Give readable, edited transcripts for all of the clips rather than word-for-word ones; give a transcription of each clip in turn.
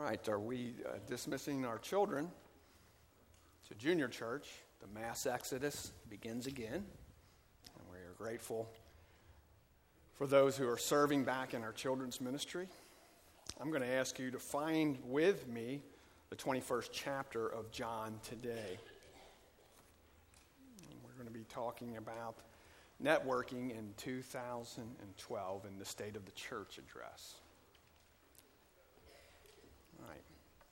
All right, are we dismissing our children to junior church? The mass exodus begins again, and we are grateful for those who are serving back in our children's ministry. I'm going to ask you to find with me the 21st chapter of John today. And we're going to be talking about networking in 2012 in the State of the Church address. All right.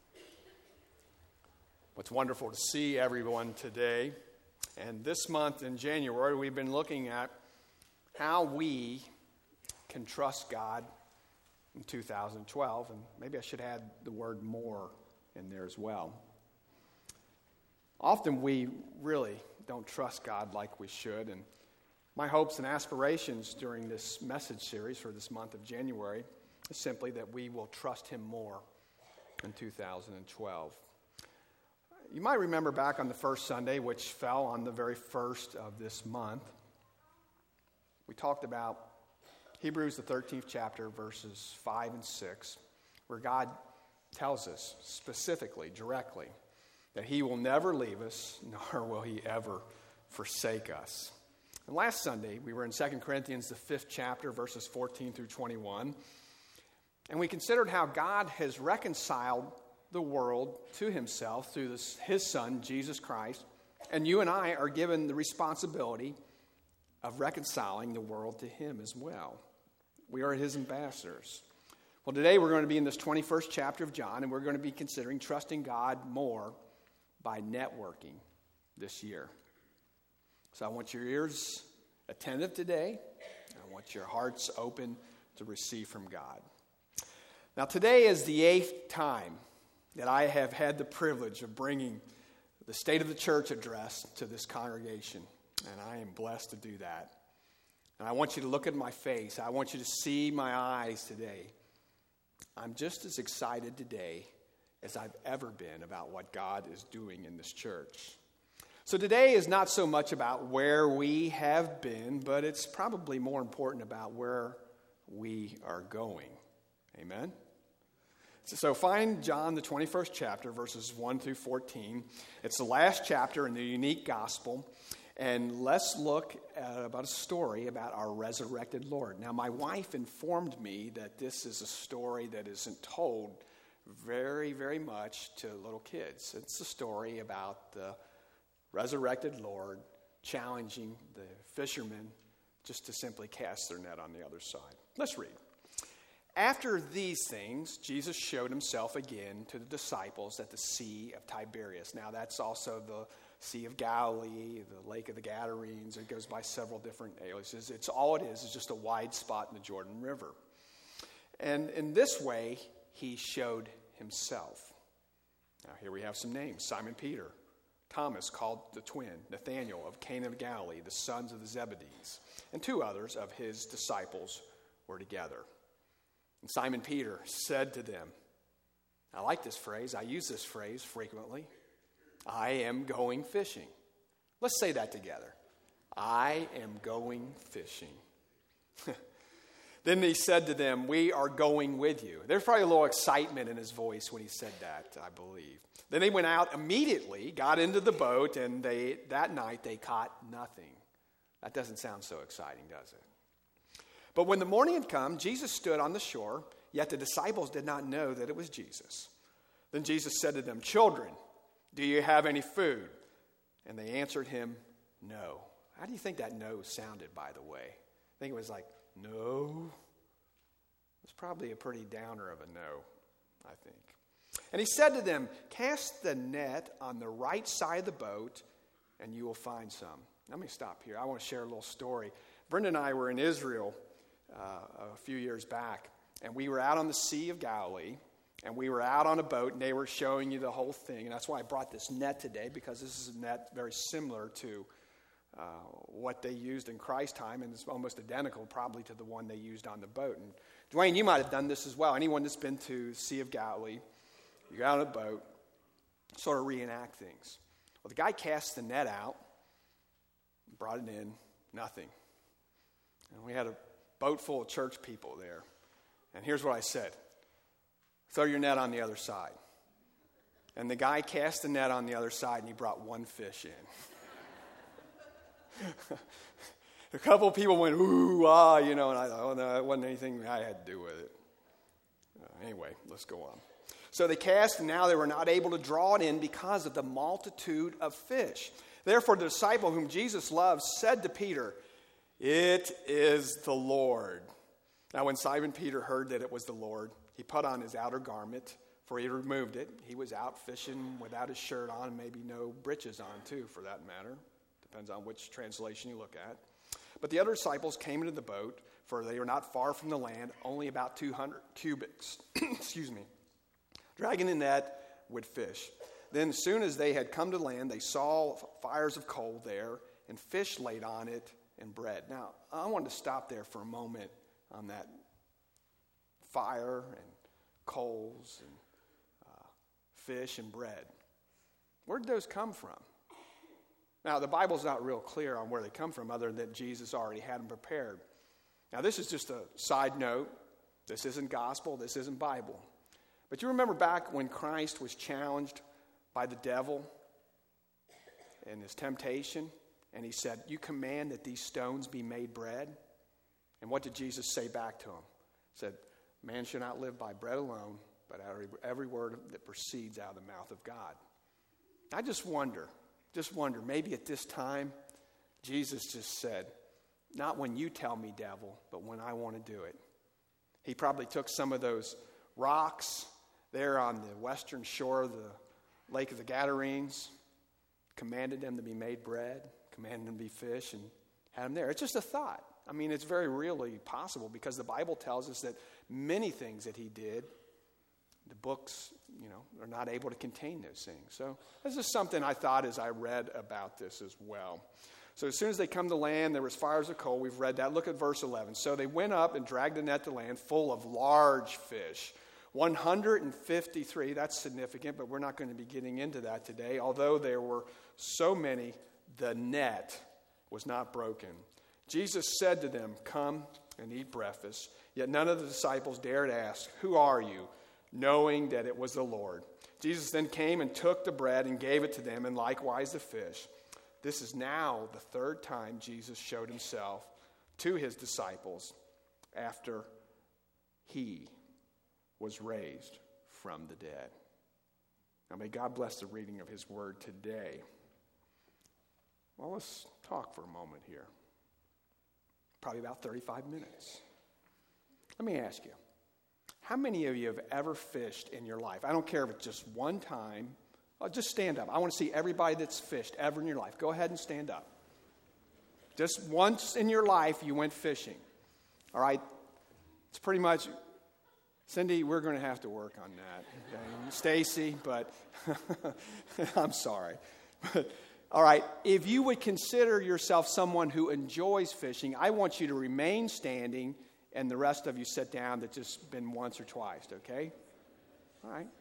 It's wonderful to see everyone today. And this month in January, we've been looking at how we can trust God in 2012. And maybe I should add the word more in there as well. Often we really don't trust God like we should. And my hopes and aspirations during this message series for this month of January is simply that we will trust Him more in 2012. You might remember back on the first Sunday, which fell on the very first of this month, we talked about Hebrews, the 13th chapter, verses 5 and 6, where God tells us specifically, directly, that He will never leave us, nor will He ever forsake us. And last Sunday, we were in 2 Corinthians, the 5th chapter, verses 14 through 21, and we considered how God has reconciled the world to Himself through His Son, Jesus Christ. And you and I are given the responsibility of reconciling the world to Him as well. We are His ambassadors. Well, today we're going to be in this 21st chapter of John, and we're going to be considering trusting God more by networking this year. So I want your ears attentive today. I want your hearts open to receive from God. Now, today is the 8th time that I have had the privilege of bringing the State of the Church address to this congregation, and I am blessed to do that. And I want you to look at my face. I want you to see my eyes today. I'm just as excited today as I've ever been about what God is doing in this church. So today is not so much about where we have been, but it's probably more important about where we are going. Amen? So find John, the 21st chapter, verses 1 through 14. It's the last chapter in the unique gospel. And let's look at about a story about our resurrected Lord. Now, my wife informed me that this is a story that isn't told very, very much to little kids. It's a story about the resurrected Lord challenging the fishermen just to simply cast their net on the other side. Let's read. After these things, Jesus showed Himself again to the disciples at the Sea of Tiberias. Now, that's also the Sea of Galilee, the Lake of the Gadarenes. It goes by several different aliases. It's all it is just a wide spot in the Jordan River. And in this way, He showed Himself. Now, here we have some names. Simon Peter, Thomas, called the twin, Nathanael of Cana of Galilee, the sons of the Zebedees, and two others of His disciples were together. And Simon Peter said to them, I like this phrase. I use this phrase frequently. I am going fishing. Let's say that together. I am going fishing. Then he said to them, we are going with you. There's probably a little excitement in his voice when he said that, I believe. Then they went out immediately, got into the boat, and that night they caught nothing. That doesn't sound so exciting, does it? But when the morning had come, Jesus stood on the shore, yet the disciples did not know that it was Jesus. Then Jesus said to them, children, do you have any food? And they answered Him, no. How do you think that no sounded, by the way? I think it was like, no. It's probably a pretty downer of a no, I think. And He said to them, cast the net on the right side of the boat, and you will find some. Let me stop here. I want to share a little story. Brenda and I were in Israel a few years back, and we were out on the Sea of Galilee, and we were out on a boat, and they were showing you the whole thing, and that's why I brought this net today, because this is a net very similar to what they used in Christ's time, and it's almost identical probably to the one they used on the boat. And Dwayne, you might have done this as well. Anyone that's been to Sea of Galilee, you got on a boat, sort of reenact things. Well, the guy cast the net out, brought it in, nothing. And we had a boat full of church people there. And here's what I said. throw your net on the other side. And the guy cast the net on the other side, and he brought one fish in. A couple of people went, ooh, ah, and I thought, oh, no, it wasn't anything I had to do with it. Anyway, let's go on. So they cast, and now they were not able to draw it in because of the multitude of fish. Therefore, the disciple whom Jesus loved said to Peter, "It is the Lord." Now, when Simon Peter heard that it was the Lord, he put on his outer garment, for he removed it. He was out fishing without his shirt on, and maybe no breeches on, too, for that matter. Depends on which translation you look at. But the other disciples came into the boat, for they were not far from the land, only about 200 cubits, dragging the net with fish. Then as soon as they had come to land, they saw fires of coal there, and fish laid on it, and bread. Now, I wanted to stop there for a moment on that fire and coals and fish and bread. Where did those come from? Now, the Bible's not real clear on where they come from, other than that Jesus already had them prepared. Now, this is just a side note. This isn't gospel. This isn't Bible. But you remember back when Christ was challenged by the devil in his temptation, and he said, "You command that these stones be made bread?" And what did Jesus say back to him? He said, "Man shall not live by bread alone, but every word that proceeds out of the mouth of God." I just wonder, maybe at this time, Jesus just said, "Not when you tell me, devil, but when I want to do it." He probably took some of those rocks there on the western shore of the Lake of the Gadarenes, commanded them to be made bread, commanded them to be fish, and had them there. It's just a thought. I mean, it's very really possible because the Bible tells us that many things that he did, the books, are not able to contain those things. So this is something I thought as I read about this as well. So as soon as they come to land, there was fires of coal. We've read that. Look at verse 11. So they went up and dragged the net to land full of large fish, 153. That's significant, but we're not going to be getting into that today. Although there were so many, the net was not broken. Jesus said to them, "Come and eat breakfast." Yet none of the disciples dared ask, "Who are you?" knowing that it was the Lord. Jesus then came and took the bread and gave it to them, and likewise the fish. This is now the third time Jesus showed himself to his disciples after he was raised from the dead. Now may God bless the reading of his word today. Well, let's talk for a moment here. Probably about 35 minutes. Let me ask you, how many of you have ever fished in your life? I don't care if it's just one time. Just stand up. I want to see everybody that's fished ever in your life. Go ahead and stand up. Just once in your life you went fishing. All right? It's pretty much, Cindy, we're going to have to work on that. Okay? Stacy, but I'm sorry. But, all right, if you would consider yourself someone who enjoys fishing, I want you to remain standing, and the rest of you sit down that's just been once or twice, okay? All right.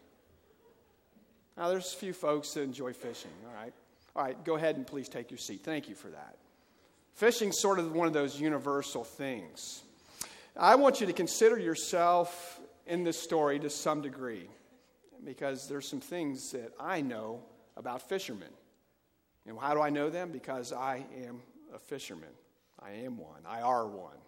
Now, there's a few folks that enjoy fishing, all right? All right, go ahead and please take your seat. Thank you for that. Fishing's sort of one of those universal things. I want you to consider yourself in this story to some degree, because there's some things that I know about fishermen. And how do I know them? Because I am a fisherman. I am one. I are one.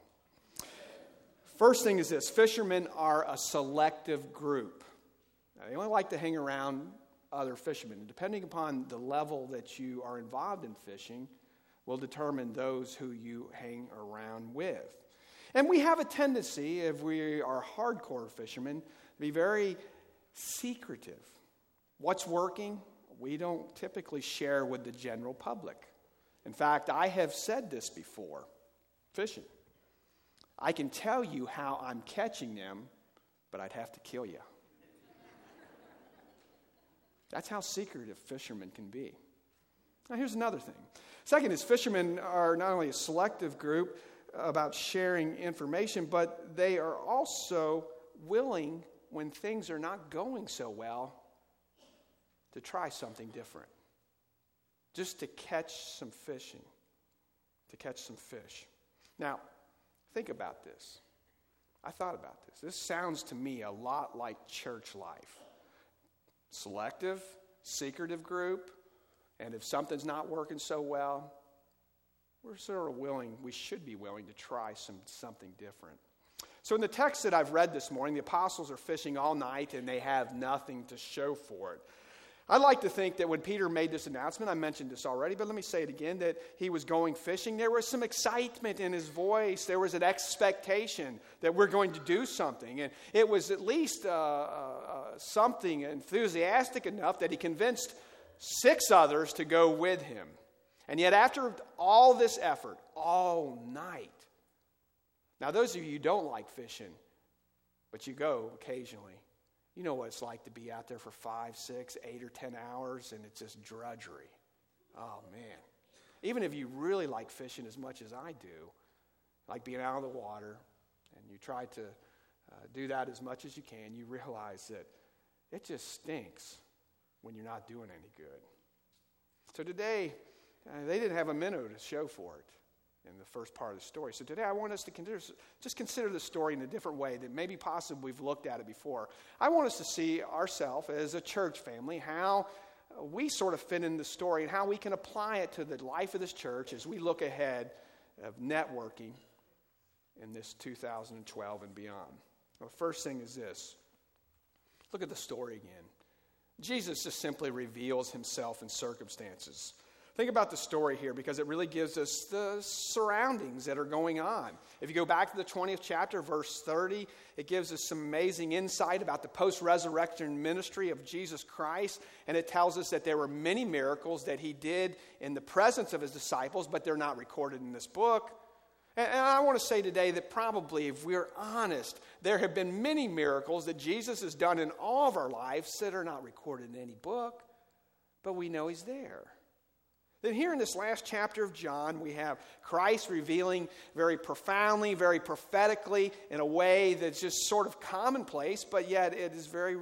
First thing is this. Fishermen are a selective group. Now, they only like to hang around other fishermen. Depending upon the level that you are involved in fishing will determine those who you hang around with. And we have a tendency, if we are hardcore fishermen, to be very secretive. What's working? We don't typically share with the general public. In fact, I have said this before. Fishing. I can tell you how I'm catching them, but I'd have to kill you. That's how secretive fishermen can be. Now, here's another thing. Second is fishermen are not only a selective group about sharing information, but they are also willing, when things are not going so well, to try something different. Just to catch some fishing. To catch some fish. Now, think about this. I thought about this. This sounds to me a lot like church life. Selective, secretive group, and if something's not working so well, we're sort of willing, we should be willing to try something different. So in the text that I've read this morning, the apostles are fishing all night and they have nothing to show for it. I like to think that when Peter made this announcement, I mentioned this already, but let me say it again, that he was going fishing. There was some excitement in his voice. There was an expectation that we're going to do something. And it was at least something enthusiastic enough that he convinced 6 others to go with him. And yet after all this effort, all night. Now those of you who don't like fishing, but you go occasionally, you know what it's like to be out there for 5, 6, 8, or 10 hours, and it's just drudgery. Oh, man. Even if you really like fishing as much as I do, like being out of the water, and you try to do that as much as you can, you realize that it just stinks when you're not doing any good. So today, they didn't have a minnow to show for it in the first part of the story. So today I want us to consider the story in a different way that maybe possibly we've looked at it before. I want us to see ourselves as a church family, how we sort of fit in the story and how we can apply it to the life of this church as we look ahead of networking in this 2012 and beyond. Well, the first thing is this. Look at the story again. Jesus just simply reveals himself in circumstances. Think about the story here because it really gives us the surroundings that are going on. If you go back to the 20th chapter, verse 30, it gives us some amazing insight about the post-resurrection ministry of Jesus Christ. And it tells us that there were many miracles that he did in the presence of his disciples, but they're not recorded in this book. And I want to say today that probably, if we're honest, there have been many miracles that Jesus has done in all of our lives that are not recorded in any book, but we know he's there. Then here in this last chapter of John, we have Christ revealing very profoundly, very prophetically, in a way that's just sort of commonplace, but yet it is very,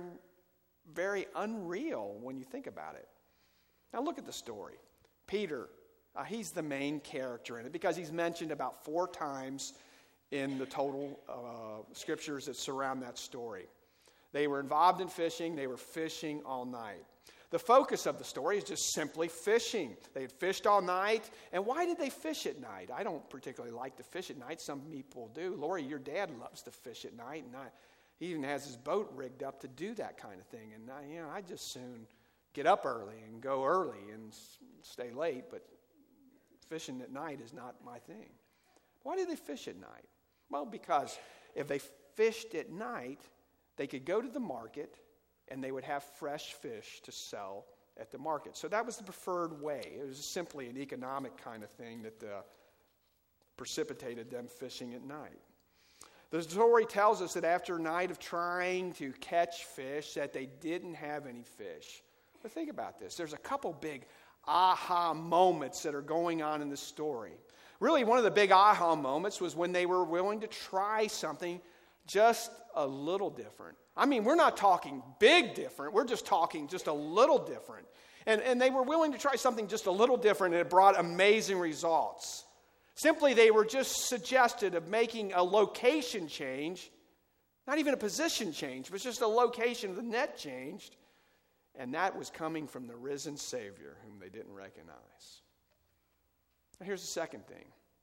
very unreal when you think about it. Now look at the story. Peter, he's the main character in it because he's mentioned about 4 times in the total scriptures that surround that story. They were involved in fishing. They were fishing all night. The focus of the story is just simply fishing. They had fished all night. And why did they fish at night? I don't particularly like to fish at night. Some people do. Lori, your dad loves to fish at night. And he even has his boat rigged up to do that kind of thing. And I just soon get up early and go early and stay late. But fishing at night is not my thing. Why did they fish at night? Well, because if they fished at night, they could go to the market and they would have fresh fish to sell at the market. So that was the preferred way. It was simply an economic kind of thing that precipitated them fishing at night. The story tells us that after a night of trying to catch fish, that they didn't have any fish. But think about this. There's a couple big aha moments that are going on in this story. Really, one of the big aha moments was when they were willing to try something just a little different. I mean, we're not talking big different. We're just talking just a little different. And they were willing to try something just a little different, and it brought amazing results. Simply, they were just suggested of making a location change, not even a position change, but just a location of the net changed. And that was coming from the risen Savior, whom they didn't recognize. Now, here's the second thing.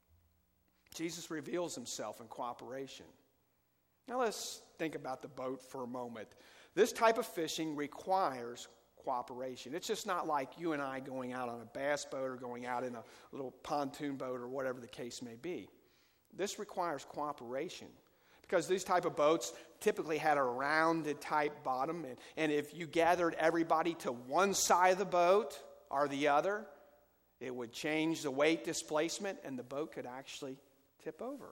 Jesus reveals himself in cooperation. Now let's think about the boat for a moment. This type of fishing requires cooperation. It's just not like you and I going out on a bass boat or going out in a little pontoon boat or whatever the case may be. This requires cooperation because these type of boats typically had a rounded type bottom, and if you gathered everybody to one side of the boat or the other, it would change the weight displacement and the boat could actually tip over.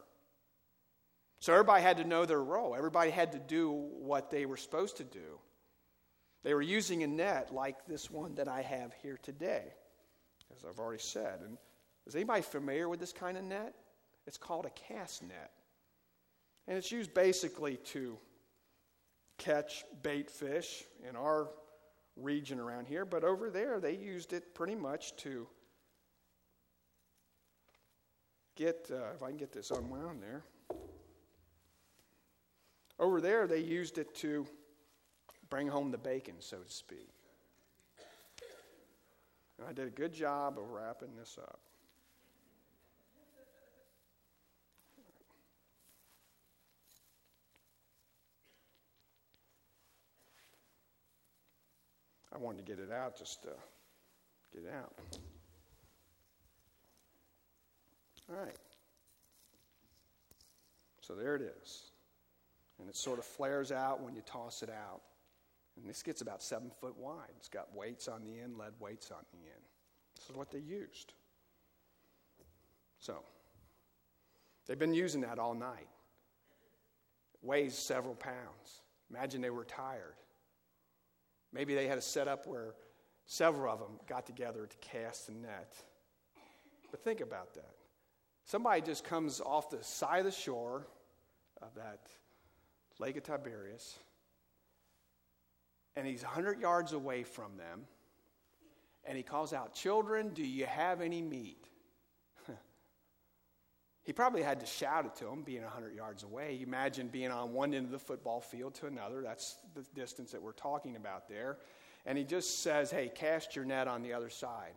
So everybody had to know their role. Everybody had to do what they were supposed to do. They were using a net like this one that I have here today, as I've already said. And is anybody familiar with this kind of net? It's called a cast net. And it's used basically to catch bait fish in our region around here. But over there, they used it pretty much to get, if I can get this unwound there. Over there, they used it to bring home the bacon, so to speak. And I did a good job of wrapping this up. I wanted to get it out just to get it out. All right. So there it is. And it sort of flares out when you toss it out. And this gets about 7 foot wide. It's got weights on the end, lead weights on the end. This is what they used. So, they've been using that all night. It weighs several pounds. Imagine they were tired. Maybe they had a setup where several of them got together to cast the net. But think about that. Somebody just comes off the side of the shore of that Lake of Tiberias, and he's 100 yards away from them, and he calls out, "Children, do you have any meat?" He probably had to shout it to them, being 100 yards away. You imagine being on one end of the football field to another. That's the distance that we're talking about there. And he just says, "Hey, cast your net on the other side."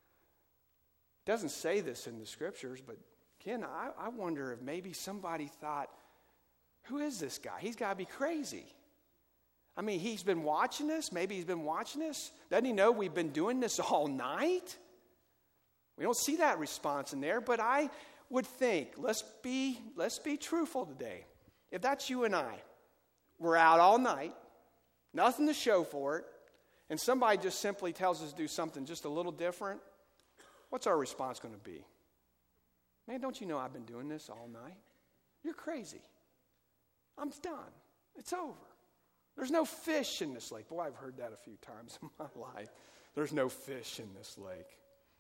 It doesn't say this in the scriptures, but Ken, I wonder if maybe somebody thought, who is this guy? He's got to be crazy. I mean, he's been watching us. Maybe he's been watching us. Doesn't he know we've been doing this all night? We don't see that response in there, but I would think, let's be truthful today. If that's you and I, we're out all night, nothing to show for it, and somebody just simply tells us to do something just a little different, what's our response going to be? Man, don't you know I've been doing this all night? You're crazy. I'm done. It's over. There's no fish in this lake. Boy, I've heard that a few times in my life. There's no fish in this lake.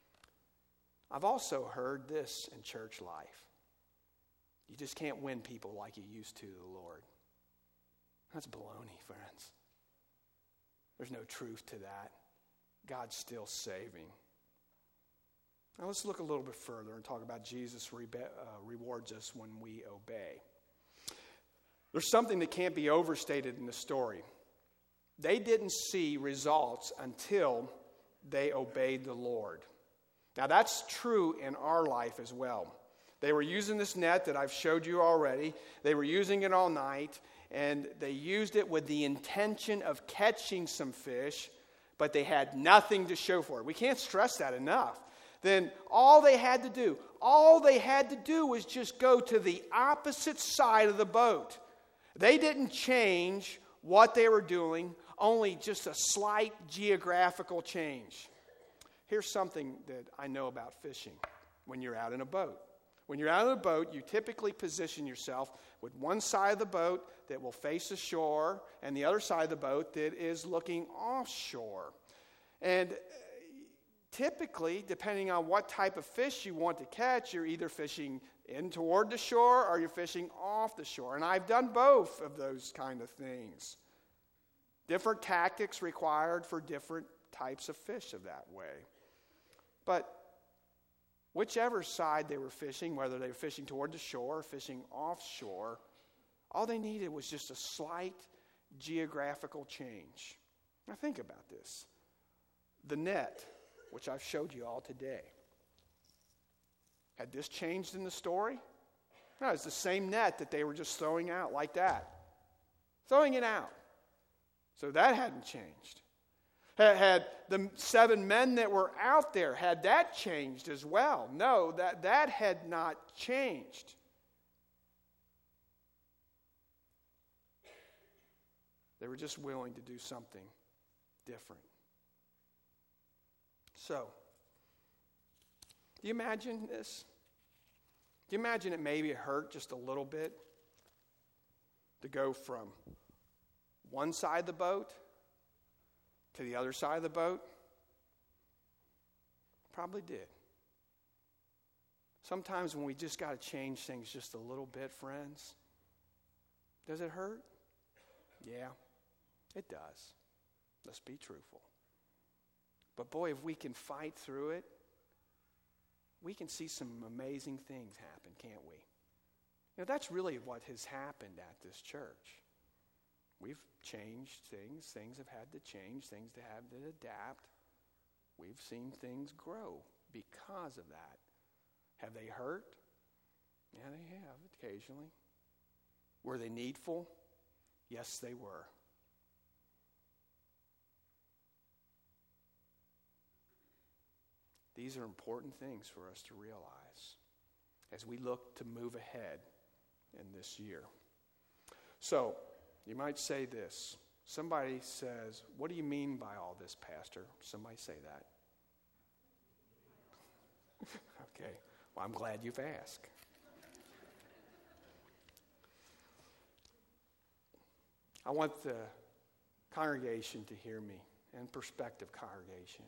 I've also heard this in church life. You just can't win people like you used to the Lord. That's baloney, friends. There's no truth to that. God's still saving. Now let's look a little bit further and talk about Jesus rewards us when we obey. There's something that can't be overstated in the story. They didn't see results until they obeyed the Lord. Now that's true in our life as well. They were using this net that I've showed you already. They were using it all night, and they used it with the intention of catching some fish, but they had nothing to show for it. We can't stress that enough. Then all they had to do was just go to the opposite side of the boat. They didn't change what they were doing, only just a slight geographical change. Here's something that I know about fishing when you're out in a boat. When you're out in a boat, you typically position yourself with one side of the boat that will face the shore and the other side of the boat that is looking offshore. And typically, depending on what type of fish you want to catch, you're either fishing in toward the shore or you're fishing off the shore. And I've done both of those kind of things. Different tactics required for different types of fish of that way. But whichever side they were fishing, whether they were fishing toward the shore or fishing offshore, all they needed was just a slight geographical change. Now think about this. The net, which I've showed you all today, had this changed in the story? No, it's the same net that they were just throwing out like that. Throwing it out. So that hadn't changed. Had the 7 men that were out there, had that changed as well? No, that had not changed. They were just willing to do something different. So, do you imagine this? Do you imagine it maybe hurt just a little bit to go from one side of the boat to the other side of the boat? Probably did. Sometimes when we just got to change things just a little bit, friends, does it hurt? Yeah, it does. Let's be truthful. But boy, if we can fight through it, we can see some amazing things happen, can't we? You know, that's really what has happened at this church. We've changed things. Things have had to change. Things have had to adapt. We've seen things grow because of that. Have they hurt? Yeah, they have occasionally. Were they needful? Yes, they were. These are important things for us to realize as we look to move ahead in this year. So, you might say this. Somebody says, "What do you mean by all this, Pastor?" Somebody say that. Okay. Well, I'm glad you've asked. I want the congregation to hear me, and prospective congregation.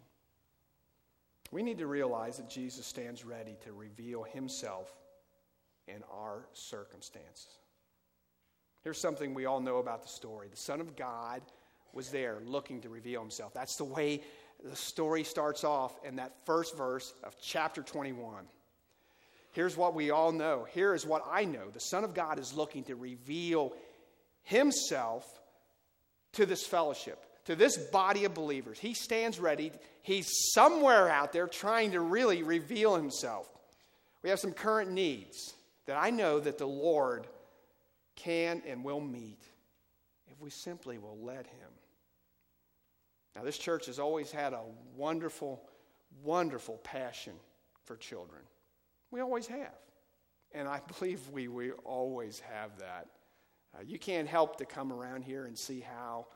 We need to realize that Jesus stands ready to reveal himself in our circumstances. Here's something we all know about the story. The Son of God was there looking to reveal himself. That's the way the story starts off in that first verse of chapter 21. Here's what we all know. Here is what I know. The Son of God is looking to reveal himself to this fellowship, to this body of believers. He stands ready. He's somewhere out there trying to really reveal himself. We have some current needs that I know that the Lord can and will meet if we simply will let him. Now, this church has always had a wonderful, wonderful passion for children. We always have. And I believe we always have that. You can't help to come around here and see how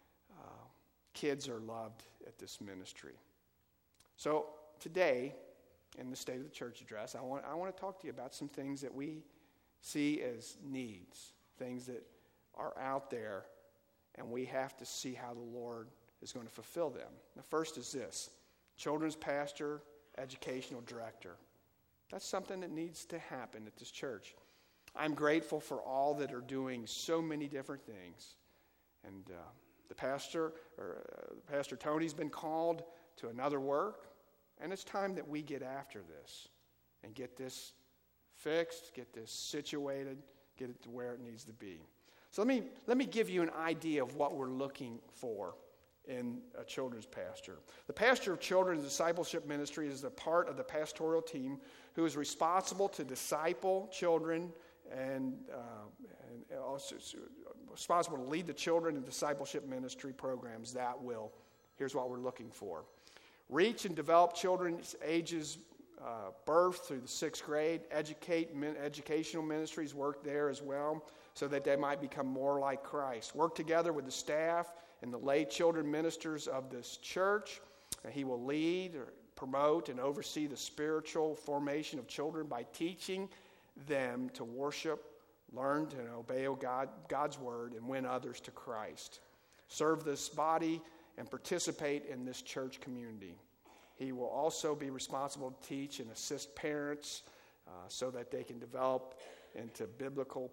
kids are loved at this ministry. So today, in the State of the Church address, I want to talk to you about some things that we see as needs, things that are out there, and we have to see how the Lord is going to fulfill them. The first is this: children's pastor, educational director. That's something that needs to happen at this church. I'm grateful for all that are doing so many different things. And Pastor Tony's been called to another work, and it's time that we get after this and get this fixed, get this situated, get it to where it needs to be. So let me give you an idea of what we're looking for in a children's pastor. The pastor of children's discipleship ministry is a part of the pastoral team who is responsible to disciple children and also responsible to lead the children in discipleship ministry programs that will, here's what we're looking for: reach and develop children's ages birth through the 6th grade, educational ministries work there as well so that they might become more like Christ. Work together with the staff and the lay children ministers of this church. He will lead, or promote, and oversee the spiritual formation of children by teaching them to worship, learn to obey God's word, and win others to Christ. Serve this body and participate in this church community. He will also be responsible to teach and assist parents so that they can develop their biblical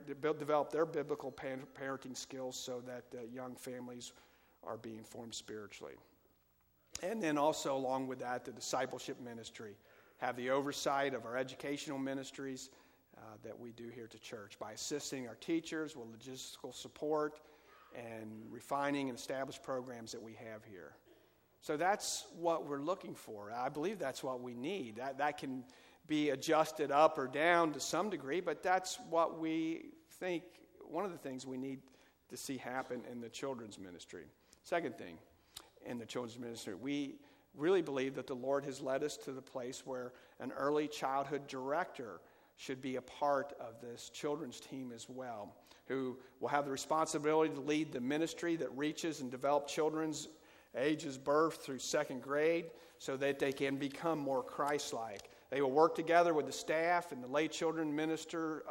parenting skills so that young families are being formed spiritually. And then also along with that, the discipleship ministry. Have the oversight of our educational ministries that we do here at the church by assisting our teachers with logistical support and refining and established programs that we have here. So that's what we're looking for. I believe that's what we need. That can be adjusted up or down to some degree, but that's what we think, one of the things we need to see happen in the children's ministry. Second thing, in the children's ministry, we really believe that the Lord has led us to the place where an early childhood director should be a part of this children's team as well, who will have the responsibility to lead the ministry that reaches and develops children's ages birth through 2nd grade so that they can become more Christ-like. They will work together with the staff and the lay children ministers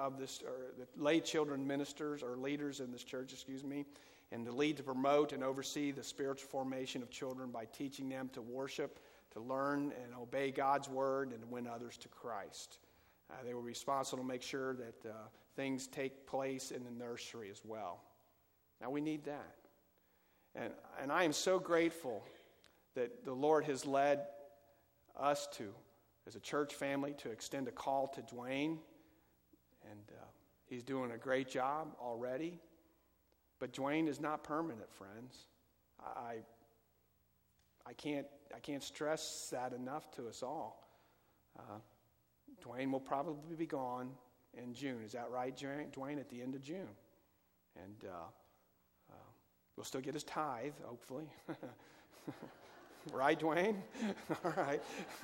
or leaders in this church, and to lead, to promote, and oversee the spiritual formation of children by teaching them to worship, to learn and obey God's word, and to win others to Christ. They will be responsible to make sure that things take place in the nursery as well. Now, we need that. And I am so grateful that the Lord has led us to, as a church family, to extend a call to Dwayne. And he's doing a great job already. But Dwayne is not permanent, friends. I can't stress that enough to us all. Dwayne will probably be gone in June. Is that right, Dwayne? At the end of June. And we'll still get his tithe, hopefully. Right, Dwayne? All right.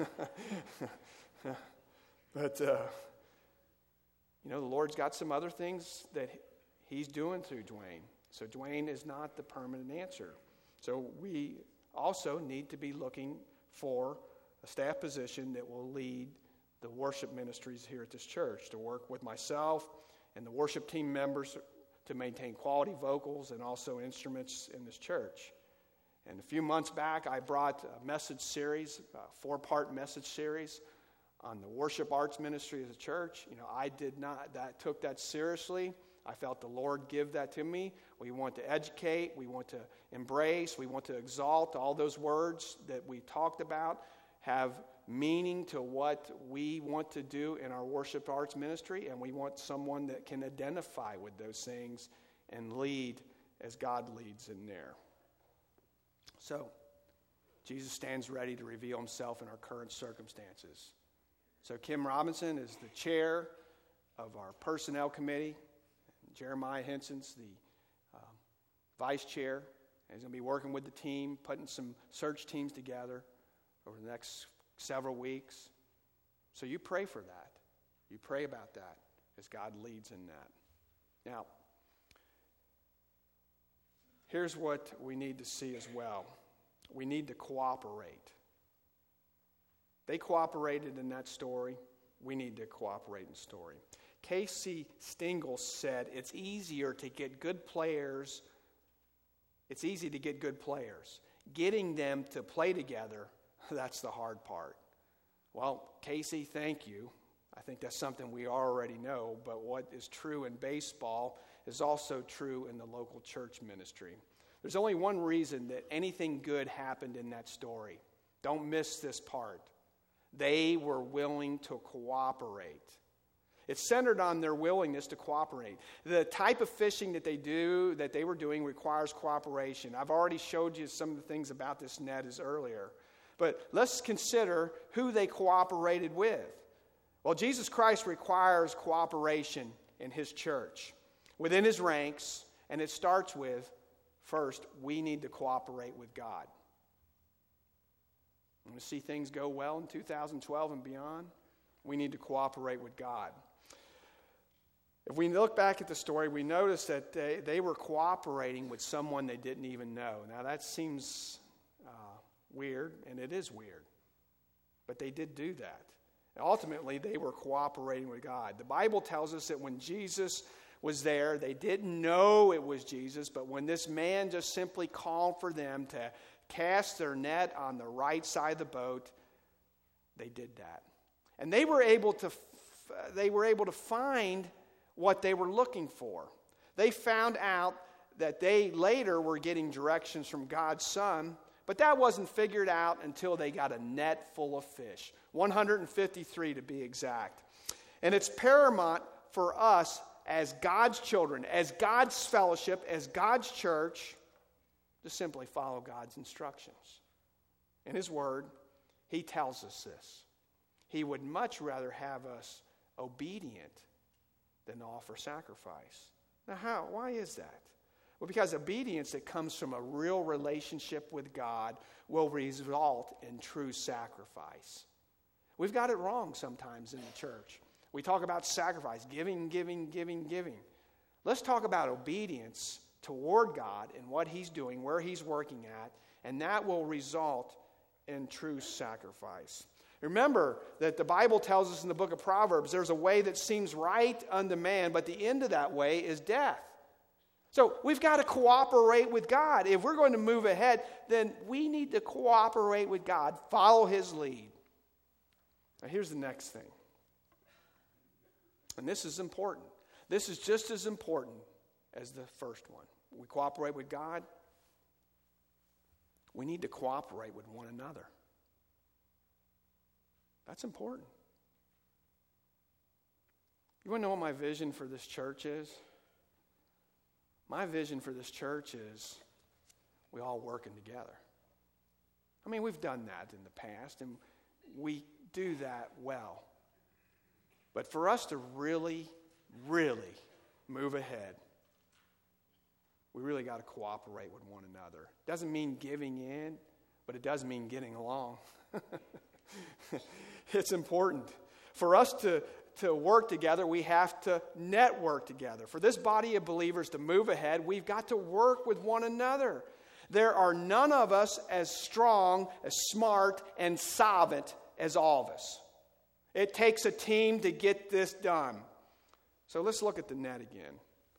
But, the Lord's got some other things that he's doing through Dwayne. So Dwayne is not the permanent answer. So we also need to be looking for a staff position that will lead the worship ministries here at this church, to work with myself and the worship team members to maintain quality vocals and also instruments in this church. And a few months back, I brought a message series, a 4-part message series on the worship arts ministry of the church. I took that seriously. I felt the Lord give that to me. We want to educate, we want to embrace, we want to exalt. All those words that we talked about have meaning to what we want to do in our worship arts ministry, and we want someone that can identify with those things and lead as God leads in there. So, Jesus stands ready to reveal himself in our current circumstances. So Kim Robinson is the chair of our personnel committee. Jeremiah Henson's the vice chair. And he's going to be working with the team, putting some search teams together over the next several weeks. So you pray for that. You pray about that as God leads in that. Now, here's what we need to see as well. We need to cooperate. They cooperated in that story. We need to cooperate in the story. Casey Stengel said, it's easy to get good players. Getting them to play together, that's the hard part. Well, Casey, thank you. I think that's something we already know, but what is true in baseball is also true in the local church ministry. There's only one reason that anything good happened in that story. Don't miss this part. They were willing to cooperate. It's centered on their willingness to cooperate. The type of fishing that they were doing requires cooperation. I've already showed you some of the things about this net earlier. But let's consider who they cooperated with. Well, Jesus Christ requires cooperation in his church, within his ranks, and it starts with, first, we need to cooperate with God. We want to see things go well in 2012 and beyond, we need to cooperate with God. If we look back at the story, we notice that they were cooperating with someone they didn't even know. Now, that seems weird, and it is weird. But they did do that. And ultimately, they were cooperating with God. The Bible tells us that when Jesus was there, they didn't know it was Jesus, but when this man just simply called for them to cast their net on the right side of the boat, they did that. And they were able to find what they were looking for. They found out that they later were getting directions from God's Son, but that wasn't figured out until they got a net full of fish, 153 to be exact. And it's paramount for us as God's children, as God's fellowship, as God's church, to simply follow God's instructions. In his word, he tells us this. He would much rather have us obedient than offer sacrifice. Now how? Why is that? Well, because obedience that comes from a real relationship with God will result in true sacrifice. We've got it wrong sometimes in the church. We talk about sacrifice, giving. Let's talk about obedience toward God and what he's doing, where he's working at, and that will result in true sacrifice. Remember that the Bible tells us in the book of Proverbs, there's a way that seems right unto man, but the end of that way is death. So we've got to cooperate with God. If we're going to move ahead, then we need to cooperate with God, follow his lead. Now here's the next thing. And this is important. This is just as important as the first one. We cooperate with God. We need to cooperate with one another. That's important. You want to know what my vision for this church is? My vision for this church is we all working together. I mean, we've done that in the past, and we do that well. But for us to really, really move ahead, we really got to cooperate with one another. Doesn't mean giving in, but it does mean getting along. It's important. For us to work together, we have to network together. For this body of believers to move ahead, we've got to work with one another. There are none of us as strong, as smart, and solvent as all of us. It takes a team to get this done. So let's look at the net again.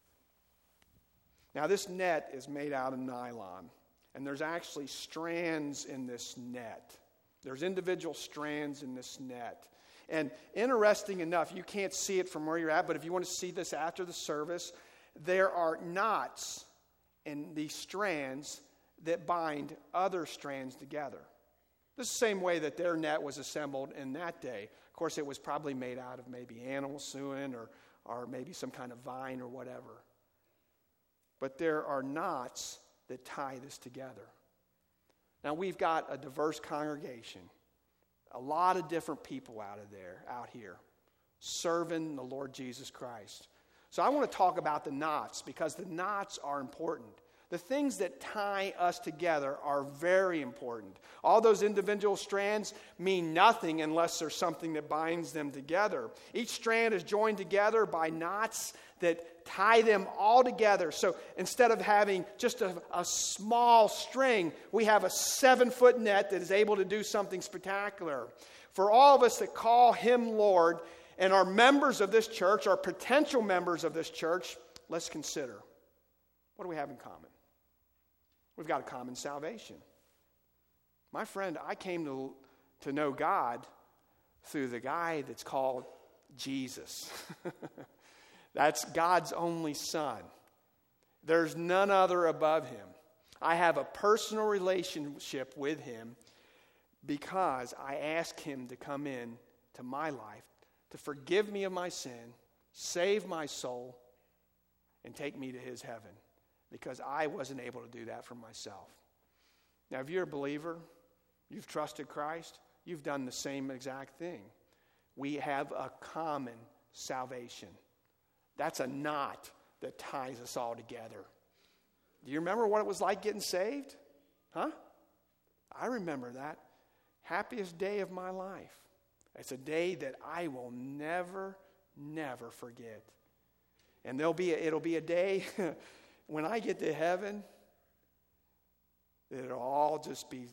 Now, this net is made out of nylon, and there's actually strands in this net. There's individual strands in this net. And interesting enough, you can't see it from where you're at, but if you want to see this after the service, there are knots in these strands that bind other strands together. The same way that their net was assembled in that day. Of course, it was probably made out of maybe animal suin or maybe some kind of vine or whatever. But there are knots that tie this together. Now, we've got a diverse congregation. A lot of different people out here, serving the Lord Jesus Christ. So I want to talk about the knots, because the knots are important. The things that tie us together are very important. All those individual strands mean nothing unless there's something that binds them together. Each strand is joined together by knots that tie them all together. So instead of having just a small string, we have a 7-foot net that is able to do something spectacular. For all of us that call Him Lord and are members of this church, are potential members of this church, let's consider, what do we have in common? We've got a common salvation. My friend, I came to know God through the guy that's called Jesus. That's God's only Son. There's none other above Him. I have a personal relationship with Him because I asked Him to come in to my life, to forgive me of my sin, save my soul, and take me to His heaven, because I wasn't able to do that for myself. Now, if you're a believer, you've trusted Christ, you've done the same exact thing. We have a common salvation. That's a knot that ties us all together. Do you remember what it was like getting saved? Huh? I remember that. Happiest day of my life. It's a day that I will never, never forget. And it'll be a day when I get to heaven, that it'll all just be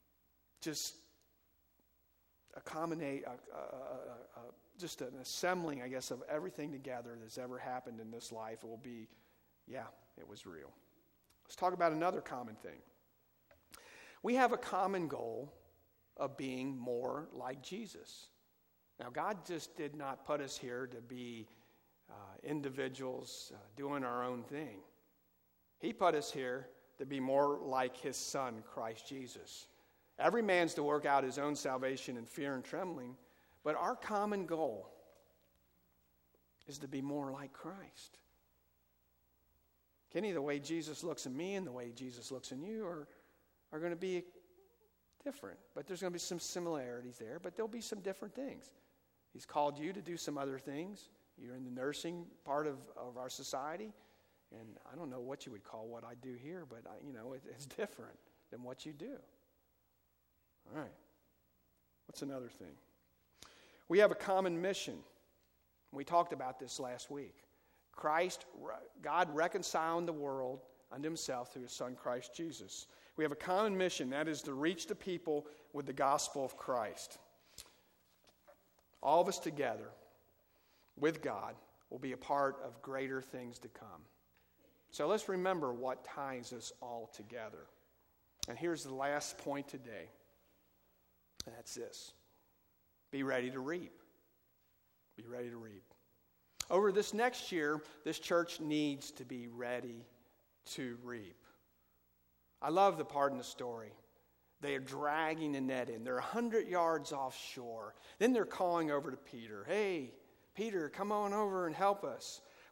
just an assembling, I guess, of everything together that's ever happened in this life. It will be, it was real. Let's talk about another common thing. We have a common goal of being more like Jesus. Now, God just did not put us here to be individuals doing our own thing. He put us here to be more like His Son, Christ Jesus. Every man's to work out his own salvation in fear and trembling, but our common goal is to be more like Christ. Kenny, the way Jesus looks at me and the way Jesus looks at you are going to be different, but there's going to be some similarities there, but there'll be some different things. He's called you to do some other things. You're in the nursing part of our society, and I don't know what you would call what I do here, but it's different than what you do. All right. What's another thing? We have a common mission. We talked about this last week. God reconciling the world unto Himself through His Son, Christ Jesus. We have a common mission, that is to reach the people with the gospel of Christ. All of us together with God will be a part of greater things to come. So let's remember what ties us all together. And here's the last point today. And that's this. Be ready to reap. Be ready to reap. Over this next year, this church needs to be ready to reap. I love the part in the story. They are dragging the net in. They're 100 yards offshore. Then they're calling over to Peter. Hey, Peter, come on over and help us.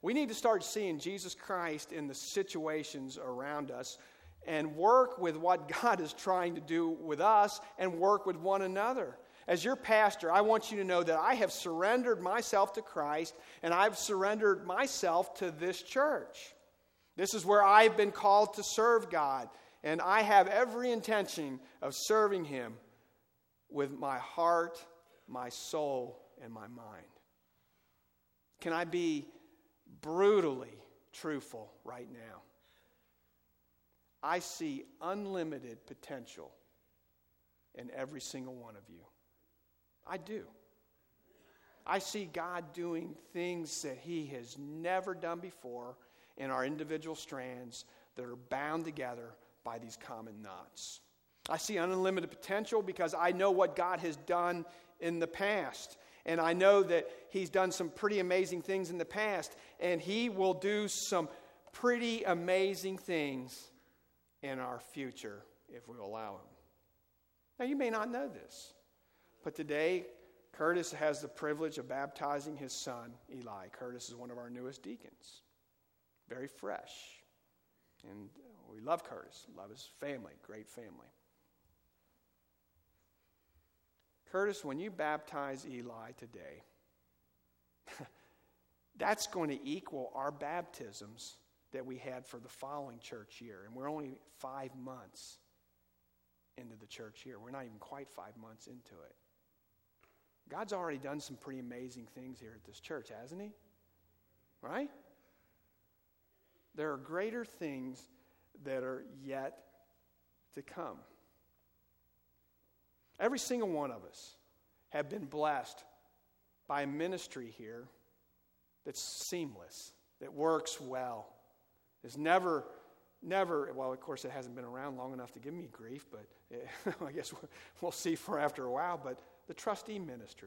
We need to start seeing Jesus Christ in the situations around us and work with what God is trying to do with us and work with one another. As your pastor, I want you to know that I have surrendered myself to Christ and I've surrendered myself to this church. This is where I've been called to serve God, and I have every intention of serving Him with my heart, my soul, and my mind. Can I be brutally truthful right now? I see unlimited potential in every single one of you. I do. I see God doing things that He has never done before in our individual strands that are bound together by these common knots. I see unlimited potential because I know what God has done in the past. And I know that He's done some pretty amazing things in the past. And He will do some pretty amazing things in our future if we allow Him. Now, you may not know this, but today, Curtis has the privilege of baptizing his son, Eli. Curtis is one of our newest deacons. Very fresh. And we love Curtis, love his family, great family. Curtis, when you baptize Eli today, that's going to equal our baptisms that we had for the following church year. And we're only 5 months into the church year. We're not even quite 5 months into it. God's already done some pretty amazing things here at this church, hasn't He? Right? There are greater things that are yet to come. Every single one of us have been blessed by a ministry here that's seamless, that works well. There's never, well, of course, it hasn't been around long enough to give me grief, but I guess we'll see for after a while, but the trustee ministry.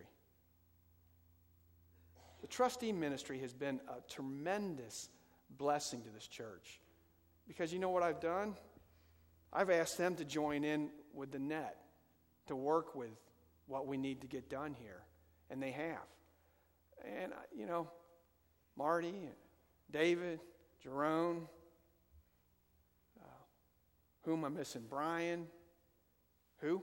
The trustee ministry has been a tremendous blessing to this church. Because you know what I've done? I've asked them to join in with the net to work with what we need to get done here. And they have. And, Marty, David, Jerome, who am I missing? Brian. Who?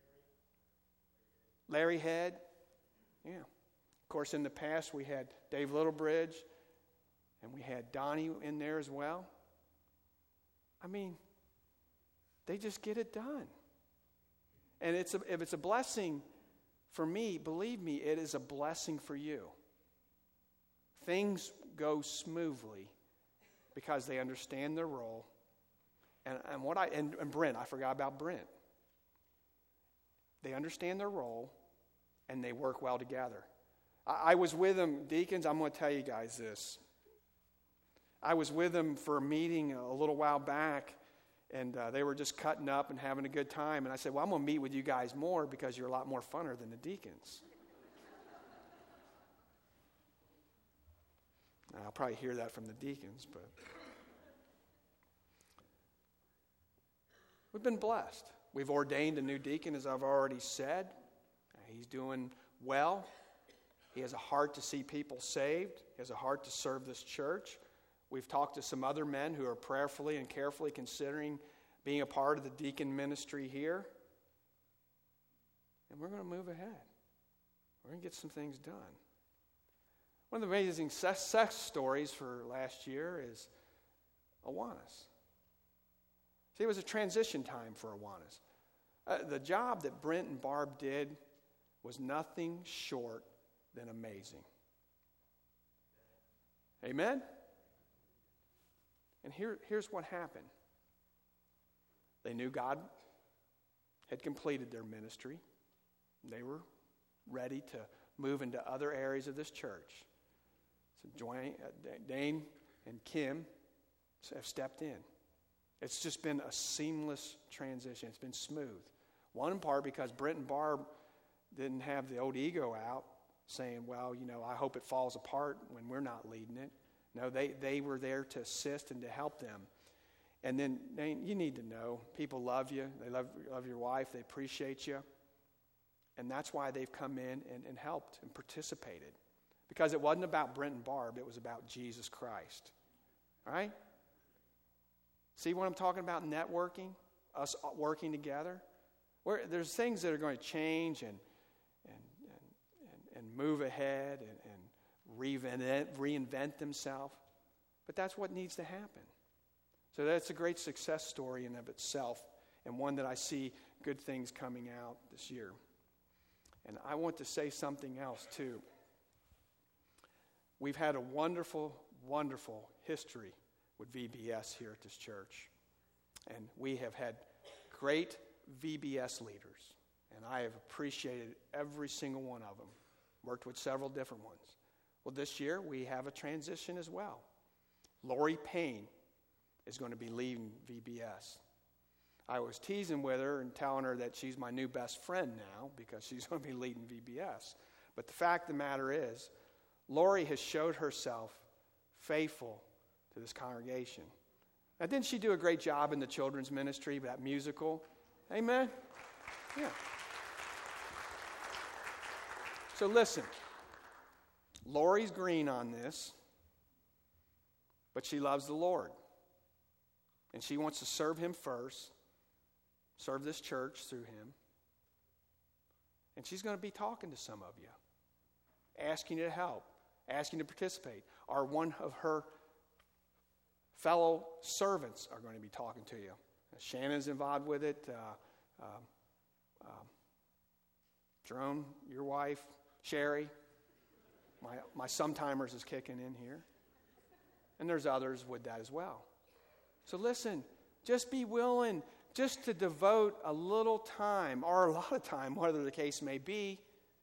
Larry Head. Yeah. Of course, in the past, we had Dave Littlebridge, and we had Donnie in there as well. I mean, they just get it done. And if it's a blessing for me, believe me, it is a blessing for you. Things go smoothly because they understand their role. And Brent, I forgot about Brent. They understand their role, and they work well together. I was with them, deacons, I'm going to tell you guys this. I was with them for a meeting a little while back, and they were just cutting up and having a good time. And I said, well, I'm going to meet with you guys more because you're a lot more funner than the deacons. I'll probably hear that from the deacons, but we've been blessed. We've ordained a new deacon, as I've already said. He's doing well. He has a heart to see people saved. He has a heart to serve this church. We've talked to some other men who are prayerfully and carefully considering being a part of the deacon ministry here. And we're going to move ahead. We're going to get some things done. One of the amazing success stories for last year is Awanas. See, it was a transition time for Awanas. The job that Brent and Barb did was nothing short than amazing. Amen? And here's what happened. They knew God had completed their ministry. They were ready to move into other areas of this church. So Dane and Kim have stepped in. It's just been a seamless transition. It's been smooth. One in part because Brent and Barb didn't have the old ego out saying, well, I hope it falls apart when we're not leading it. No, they were there to assist and to help them. And then, Dane, you need to know, people love you. They love your wife. They appreciate you. And that's why they've come in and helped and participated. Because it wasn't about Brent and Barb, it was about Jesus Christ. All right? See what I'm talking about? Networking, us working together. There's things that are going to change and move ahead and reinvent themselves. But that's what needs to happen. So that's a great success story in of itself, and one that I see good things coming out this year. And I want to say something else too. We've had a wonderful, wonderful history with VBS here at this church. And we have had great VBS leaders. And I have appreciated every single one of them. Worked with several different ones. Well, this year we have a transition as well. Lori Payne is going to be leaving VBS. I was teasing with her and telling her that she's my new best friend now because she's going to be leading VBS. But the fact of the matter is, Lori has showed herself faithful to this congregation. Now, didn't she do a great job in the children's ministry, that musical? Amen? Yeah. So listen, Lori's green on this, but she loves the Lord. And she wants to serve Him first, serve this church through Him. And she's going to be talking to some of you, asking you to help, asking you to participate. Or one of her fellow servants are going to be talking to you. Shannon's involved with it. Jerome, your wife, Sherry. My sometimers is kicking in here. And there's others with that as well. So listen, just be willing just to devote a little time, or a lot of time, whatever the case may be,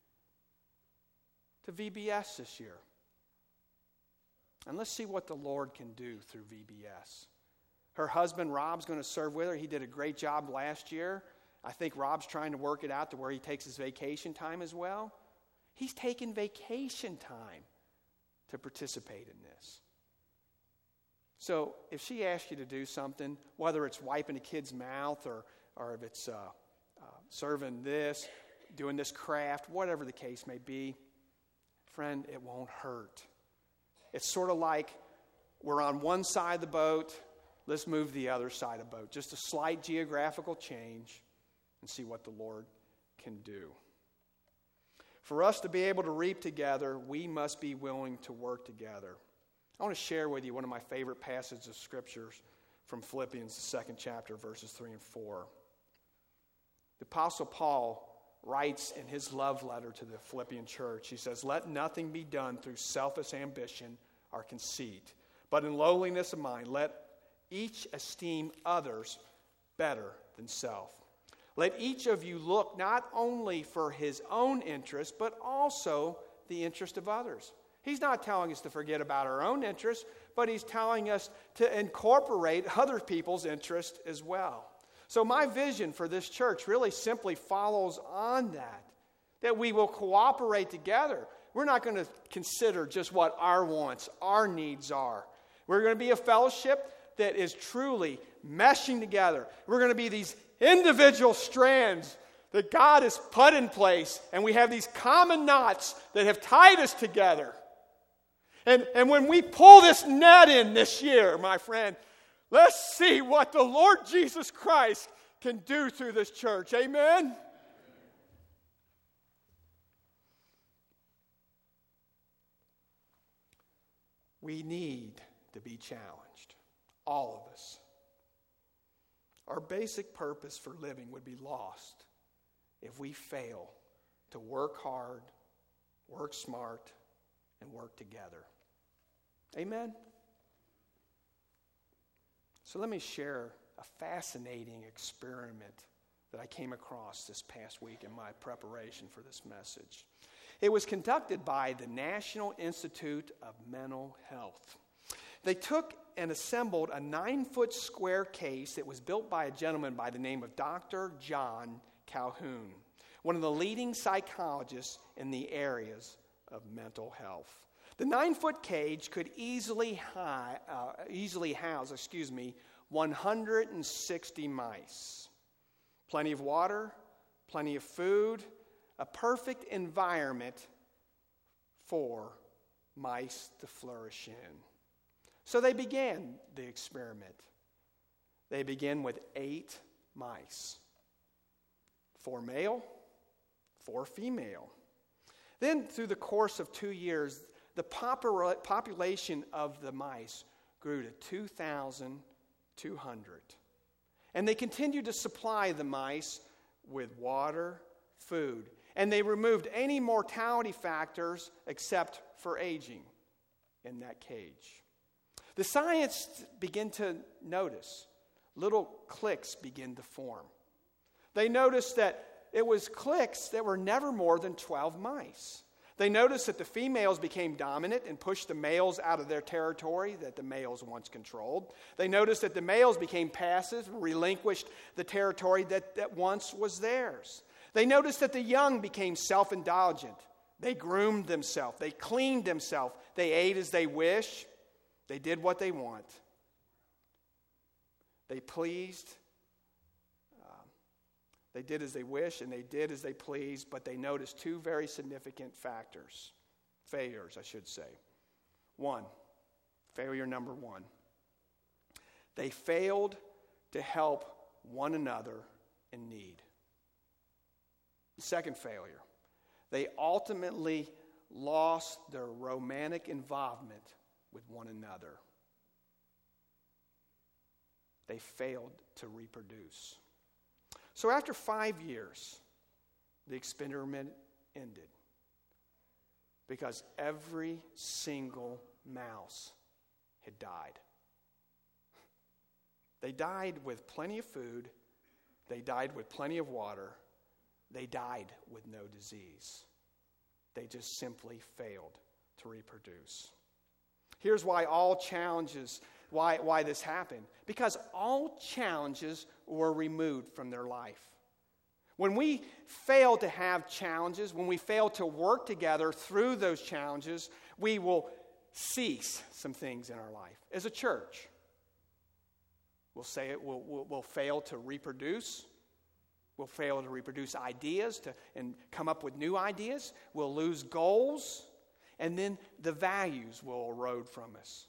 to VBS this year. And let's see what the Lord can do through VBS. Her husband, Rob's going to serve with her. He did a great job last year. I think Rob's trying to work it out to where he takes his vacation time as well. He's taking vacation time to participate in this. So if she asks you to do something, whether it's wiping a kid's mouth or if it's serving this, doing this craft, whatever the case may be, friend, it won't hurt. It's sort of like we're on one side of the boat, let's move the other side of the boat. Just a slight geographical change and see what the Lord can do. For us to be able to reap together, we must be willing to work together. I want to share with you one of my favorite passages of scriptures from Philippians, the 2nd chapter, verses 3 and 4. The Apostle Paul writes in his love letter to the Philippian church, he says, "Let nothing be done through selfish ambition or conceit, but in lowliness of mind, let each esteem others better than self. Let each of you look not only for his own interest, but also the interest of others." He's not telling us to forget about our own interests, but he's telling us to incorporate other people's interests as well. So my vision for this church really simply follows on that we will cooperate together. We're not going to consider just what our wants, our needs are. We're going to be a fellowship that is truly meshing together. We're going to be these individual strands that God has put in place, and we have these common knots that have tied us together. And when we pull this net in this year, my friend, let's see what the Lord Jesus Christ can do through this church. Amen? We need to be challenged. All of us. Our basic purpose for living would be lost if we fail to work hard, work smart, and work together. Amen? So let me share a fascinating experiment that I came across this past week in my preparation for this message. It was conducted by the National Institute of Mental Health. They took and assembled a 9-foot square case that was built by a gentleman by the name of Dr. John Calhoun, one of the leading psychologists in the areas of mental health. The 9-foot cage could easily house 160 mice. Plenty of water, plenty of food, a perfect environment for mice to flourish in. So they began the experiment. They began with 8 mice. 4 male, 4 female. Then through the course of 2 years, the population of the mice grew to 2,200. And they continued to supply the mice with water, food, and they removed any mortality factors except for aging in that cage. The scientists begin to notice little cliques begin to form. They noticed that it was cliques that were never more than 12 mice. They noticed that the females became dominant and pushed the males out of their territory that the males once controlled. They noticed that the males became passive and relinquished the territory that once was theirs. They noticed that the young became self-indulgent. They groomed themselves. They cleaned themselves. They ate as they wish. They did what they want. They pleased. They did as they wish and they did as they pleased, but they noticed 2 very significant failures, I should say. Failure number 1. They failed to help one another in need. The second failure, they ultimately lost their romantic involvement with one another. They failed to reproduce. So after 5 years, the experiment ended because every single mouse had died. They died with plenty of food. They died with plenty of water. They died with no disease. They just simply failed to reproduce. Here's why why this happened. Because all challenges were removed from their life. When we fail to have challenges, when we fail to work together through those challenges, we will cease some things in our life. As a church, we'll fail to reproduce. We'll fail to reproduce ideas and come up with new ideas. We'll lose goals. And then the values will erode from us.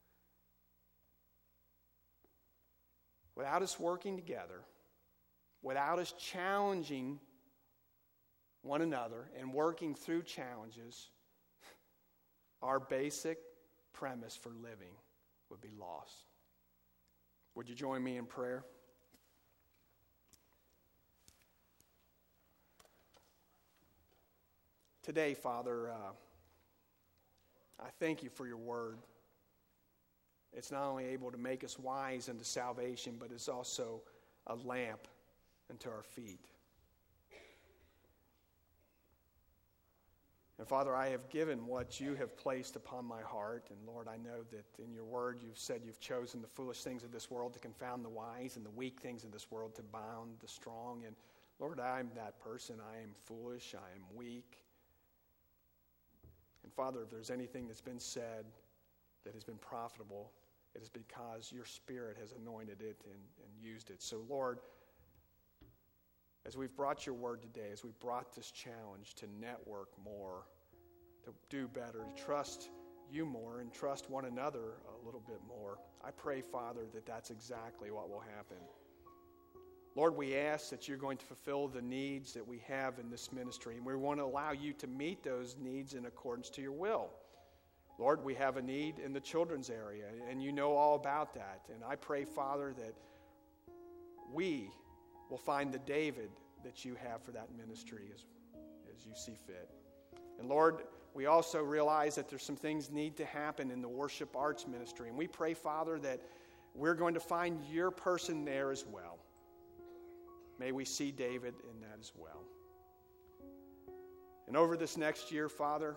Without us working together, without us challenging one another and working through challenges, our basic premise for living would be lost. Would you join me in prayer? Today, Father, I thank you for your word. It's not only able to make us wise unto salvation, but it's also a lamp unto our feet. And Father, I have given what you have placed upon my heart. And Lord, I know that in your word you've said you've chosen the foolish things of this world to confound the wise and the weak things of this world to bound the strong. And Lord, I'm that person. I am foolish. I am weak. And Father, if there's anything that's been said that has been profitable, it is because your Spirit has anointed it and used it. So Lord, as we've brought your word today, as we've brought this challenge to network more, to do better, to trust you more and trust one another a little bit more, I pray, Father, that that's exactly what will happen. Lord, we ask that you're going to fulfill the needs that we have in this ministry, and we want to allow you to meet those needs in accordance to your will. Lord, we have a need in the children's area, and you know all about that. And I pray, Father, that we will find the David that you have for that ministry as you see fit. And Lord, we also realize that there's some things need to happen in the worship arts ministry. And we pray, Father, that we're going to find your person there as well. May we see David in that as well. And over this next year, Father,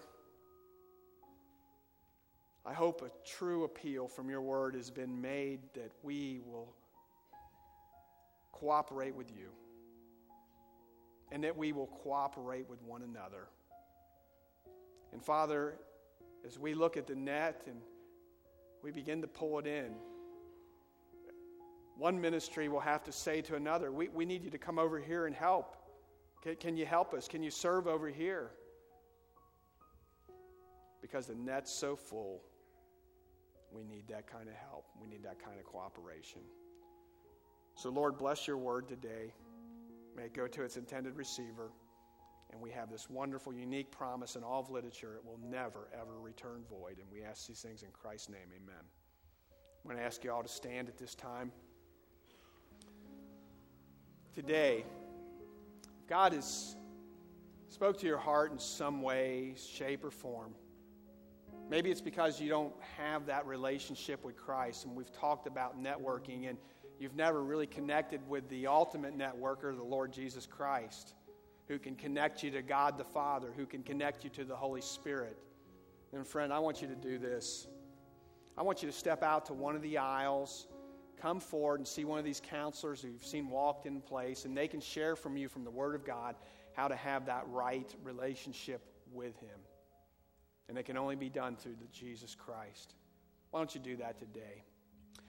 I hope a true appeal from your word has been made that we will cooperate with you and that we will cooperate with one another. And Father, as we look at the net and we begin to pull it in, one ministry will have to say to another, we need you to come over here and help. Can you help us? Can you serve over here? because the net's so full. We need that kind of help. We need that kind of cooperation. So, Lord, bless your word today. May it go to its intended receiver. And we have this wonderful, unique promise in all of literature. It will never, ever return void. And we ask these things in Christ's name. Amen. I'm going to ask you all to stand at this time. Today, God has spoke to your heart in some way, shape, or form. Maybe it's because you don't have that relationship with Christ. And we've talked about networking, and you've never really connected with the ultimate networker, the Lord Jesus Christ, who can connect you to God the Father, who can connect you to the Holy Spirit. And friend, I want you to do this. I want you to step out to one of the aisles, come forward and see one of these counselors who you've seen walked in place, and they can share from you from the Word of God how to have that right relationship with Him. And it can only be done through Jesus Christ. Why don't you do that today?